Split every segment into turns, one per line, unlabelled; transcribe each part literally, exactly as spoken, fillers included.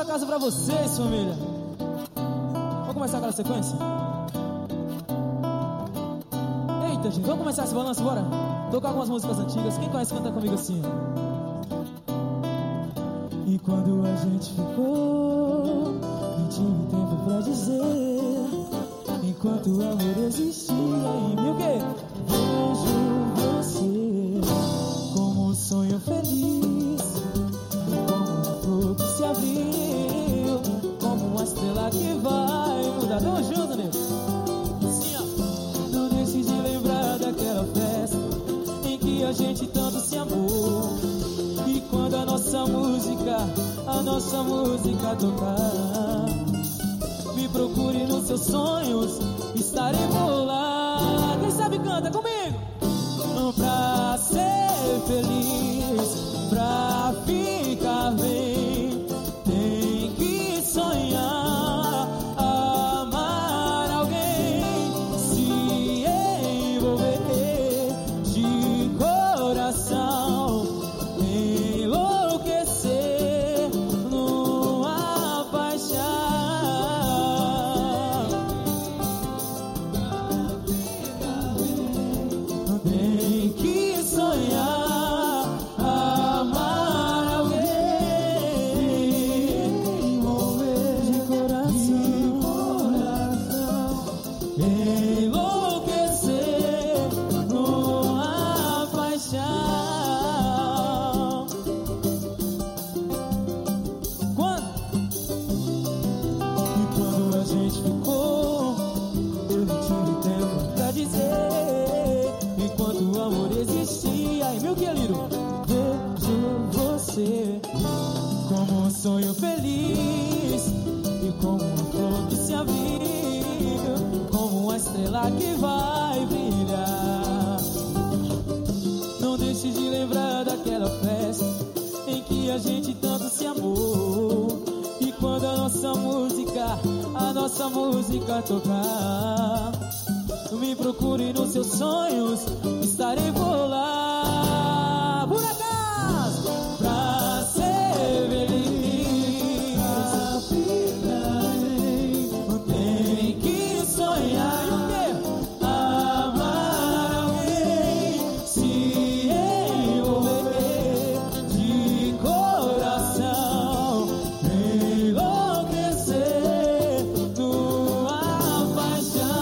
da casa pra vocês, família. Vamos começar aquela sequência? Eita, gente, vamos começar esse balanço, bora? Tocar algumas músicas antigas. Quem conhece, canta comigo assim. E quando a gente ficou, nem tive tempo pra dizer. Enquanto o amor existia em mim, o quê? Vejo você como um sonho feliz, como uma flor que se abriu, como uma estrela que vai mudar. Tamo junto, nego. Assim, ó. Não deixe de lembrar daquela festa em que a gente tanto se amou. E quando a nossa música, a nossa música tocar, me procure nos seus sonhos, estarei por lá. Quem sabe canta comigo. Pra ser feliz, pra ficar bem, tem que sonhar, amar alguém, se envolver de coração, enlouquecer numa paixão. Tem que sonhar, amar alguém, envolver de coração, enlouquecer numa paixão. Quando? E quando a gente ficou, eu não tive tempo pra dizer. Enquanto o amor existia em meu querido, vejo você como um sonho feliz e como uma flor que se abriga, como uma estrela que vai brilhar. Não deixe de lembrar daquela festa em que a gente tanto se amou. E quando a nossa música, a nossa música tocar, me procure nos seus sonhos, estarei por lá. Por acaso, pra ser feliz, pra ficar bem, tem que sonhar. E o quê? Amar alguém, se envolver de coração, enlouquecer numa paixão.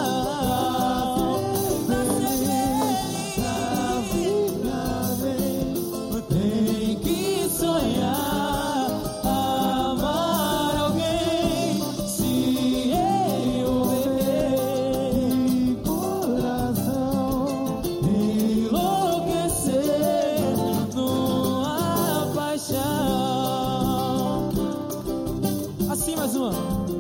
Tem que sonhar, amar alguém, se envolver de coração, enlouquecer numa paixão. Assim mais uma.